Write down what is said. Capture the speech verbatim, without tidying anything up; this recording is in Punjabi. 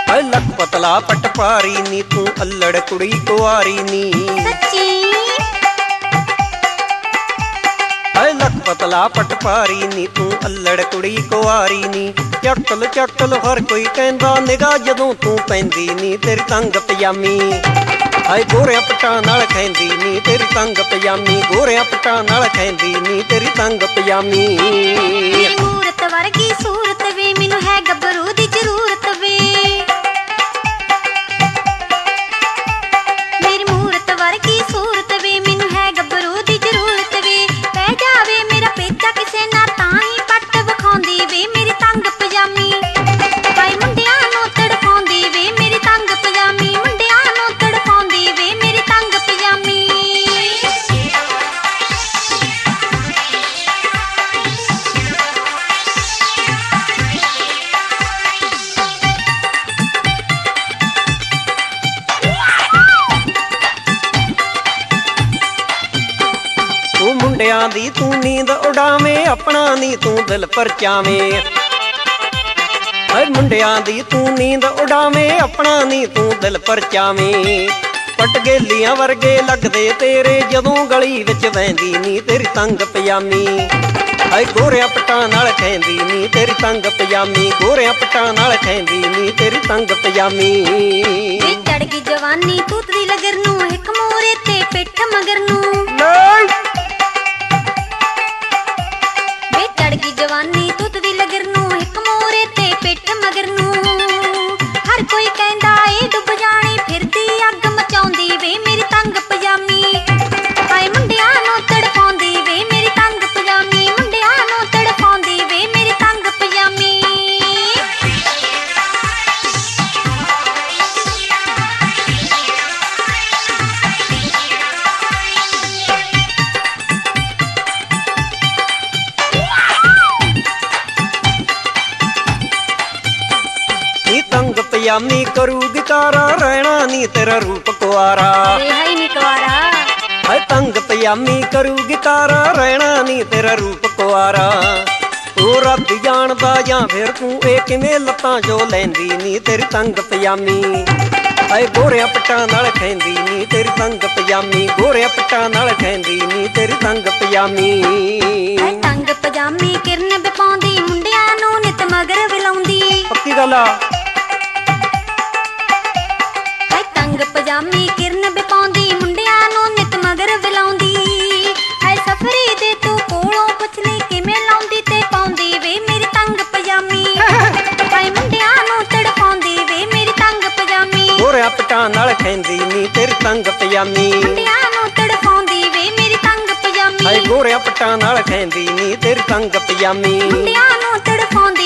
ਹਾਏ ਲੱਕ ਪਤਲਾ ਪੱਟ ਭਾਰੀ ਨੀ ਤੂੰ ਅਲੜ ਕੁੜੀ ਕੁਆਰੀ ਨੀ ਸੱਚੀ ਹਾਏ ਲੱਕ ਪਤਲਾ ਪੱਟ ਭਾਰੀ ਨੀ ਤੂੰ ਅਲੜ ਕੁੜੀ ਕੁਆਰੀ ਨੀ ਚੱਕਲ ਚੱਕਲ ਹਰ ਕੋਈ ਕਹਿੰਦਾ ਨਿਗਾਹ ਜਦੋਂ ਤੂੰ ਪੈਂਦੀ ਨੀ ਤੇਰੀ ਤੰਗ ਪਜਾਮੀ ਹਾਏ ਗੋਰਿਆਂ ਪੱਟਾਂ ਨਾਲ ਖੈਂਦੀ ਨੀ ਤੇਰੀ ਤੰਗ ਪਜਾਮੀ ਗੋਰਿਆਂ ਪੱਟਾਂ ਨਾਲ ਖੈਂਦੀ ਨੀ ਤੇਰੀ ਤੰਗ ਪਜਾਮੀ ਮੇਰੀ ਮੂਰਤ ਵਰਗੀ ਸੂਰਤ ਵੇ ਮੈਨੂੰ ਹੈ ਗੱਭਰੂ ਦੀ ਜ਼ਰੂਰਤ ਵੇ ਮੇਰੀ ਮੂਰਤ ਵਰਗੀ ਸੂਰਤ ਵੇ ਮੈਨੂੰ ਹੈ ਗੱਭਰੂ ਦੀ ਜ਼ਰੂਰਤ ਵੇ ਪੈ ਜਾਵੇ ਮੇਰਾ ਪੇਚਾ ਕਿਸੇ ਨਾਲ ਤਾਂ ਹੀ ਪੱਟ ਵਿਖਾਉਂਦੀ ਵੇ ਮੇਰੀ ਤੰਗ ਪਜਾਮੀ ਹਾਏ ਮੁੰਡਿਆਂ ਨੂੰ ਤੜਫਾਉਂਦੀ ਵੇ ਮੇਰੀ ਤੰਗ ਪਜਾਮੀ ਮੁੰਡਿਆਂ ਨੂੰ ਤੜਫਾਉਂਦੀ ਵੇ ਮੇਰੀ ਤੰਗ ਪਜਾਮੀ ਤੂੰ ਮੁੰਡਿਆਂ ਦੀ ਤੂੰ ਨੀਂਦ ਉਡਾਵੇਂ ਆਪਣਾ ਨੀ ਤੂੰ ਦਿਲ ਪਰਚਾਵੇਂ ਹਾਏ ਮੁੰਡਿਆਂ ਦੀ ਤੂੰ ਨੀਂਦ ਉਡਾਵੇਂ ਆਪਣਾ ਨੀ ਤੂੰ ਦਿਲ ਪਰਚਾਵੇਂ ਪਟਗੇਲੀਆਂ ਵਰਗੇ ਲੱਗਦੇ ਤੇਰੇ ਜਦੋਂ ਗਲੀ ਵਿੱਚ ਵਹਿੰਦੀ ਨੀ ਤੇਰੀ ਤੰਗ ਪਜਾਮੀ ਹਾਏ ਗੋਰਿਆਂ ਪੱਟਾਂ ਨਾਲ ਖੈਂਦੀ ਨੀ ਤੇਰੀ ਤੰਗ ਪਜਾਮੀ ਗੋਰਿਆਂ ਪੱਟਾਂ ਨਾਲ ਖੈਂਦੀ ਨੀ ਤੇਰੀ ਤੰਗ ਪਜਾਮੀ ਵੇ ਚੜ ਗਈ ਜਵਾਨੀ ਤੂਤ ਦੀ ਲਗਰ ਨੂੰ ਇੱਕ ਮੋਰੇ ਤੇ ਪਿੱਠ ਮਗਰ ਨੂੰ ਵੇ ਚੜ ਗਈ ਜਵਾਨੀ ਤੂਤ ਦੀ ਲਗਰ ਨੂੰ ਇੱਕ ਮੋਰੇ ਤੇ ਪਿੱਠ ਮਗਰ ਨੂੰ ਹਰ ਕੋਈ ਕਹਿੰਦਾ ਏ ਡੁੱਬ ਜਾਣੀ ਫਿਰਦੀ ਅੱਗ ਮਚਾਉਂਦੀ ਵੇ ਮੇਰੀ ਤੰਗ ਪਜਾਮੀ ਹਾਏ ਮੁੰਡਿਆਂ ਨੂੰ ਤੜਫਾਉਂਦੀ ਵੇ ਮੇਰੀ ਤੰਗ ਪਜਾਮੀ ਮੁੰਡਿਆਂ ਨੂੰ ਤੜਫਾਉਂਦੀ ਵੇ ਮੇਰੀ ਤੰਗ ਪਜਾਮੀ ਨੀ ਤੰਗ ਪਜਾਮੀ ਕਰੂਗੀ ਤਾਰਾ ਰਹਿਣਾ ਨੀ ਤੇਰਾ ਰੂਪ ਕੁਆਰਾ ਏ ਹਾਈ ਨੀ ਕੁਆਰਾ ਹਾਏ ਤੰਗ ਪਜਾਮੀ ਕਰੂਗੀ ਤਾਰਾ ਰਹਿਣਾ ਨੀ ਤੇਰਾ ਰੂਪ ਕੁਆਰਾ ਉਹ ਰੱਬ ਜਾਣਦਾ ਜਾਂ ਫਿਰ ਤੂੰ ਇਹ ਕਿਵੇਂ ਲੱਤਾਂ ਜੋ ਲੈਂਦੀ ਨੀ ਤੇਰੀ ਤੰਗ ਪਜਾਮੀ ਹਾਏ ਗੋਰਿਆਂ ਪੱਟਾਂ ਨਾਲ ਖੈਂਦੀ ਨੀ ਤੇਰੀ ਤੰਗ ਪਜਾਮੀ ਗੋਰਿਆਂ ਪੱਟਾਂ ਨਾਲ ਖੈਂਦੀ ਨੀ ਤੇਰੀ ਤੰਗ ਪਜਾਮੀ ਹਾਏ ਤੰਗ ਪਜਾਮੀ ਕਿਰਨ ਬਿਪਾਉਂਦੀ ਮੁੰਡਿਆਂ ਨੂੰ ਨਿਤ ਮਗਰ ਵਿਲਾਉਂਦੀ ਪੱਕੀ ਗੱਲ ਆ ਹਾਏ ਤੰਗ ਪਜਾਮੀ ਕਿਰਨ ਬਿਪਾਉਂਦੀ ਮੁੰਡਿਆਂ ਨੂੰ ਨਿਤ ਮਗਰ ਵਿਲਾਉਂਦੀ ਹਾਏ ਸਫਰੀ ਦੇ ਤੂੰ ਕੋਲੋਂ ਪੁੱਛ ਲਈ ਕਿਵੇਂ ਲਾਉਂਦੀ ਤੇ ਪਾਉਂਦੀ ਵੇ ਮੇਰੀ ਤੰਗ ਪਜਾਮੀ ਹਾਏ ਮੁੰਡਿਆਂ ਨੂੰ ਤੜਫਾਉਂਦੀ ਵੇ ਮੇਰੀ ਤੰਗ ਪਜਾਮੀ ਗੋਰਿਆਂ ਪੱਟਾਂ ਨਾਲ ਖੈਂਦੀ ਨੀ ਤੇਰੀ ਤੰਗ ਪਜਾਮੀ ਮੁੰਡਿਆਂ ਨੂੰ ਤੜਫਾਉਂਦੀ ਵੇ ਮੇਰੀ ਤੰਗ ਪਜਾਮੀ ਹਾਏ ਗੋਰਿਆਂ ਪੱਟਾਂ ਨਾਲ ਖੈਂਦੀ ਨੀ ਤੇਰੀ ਤੰਗ ਪਜਾਮੀ ਮੁੰਡਿਆਂ ਨੂੰ ਤੜਫਾਉਂਦੀ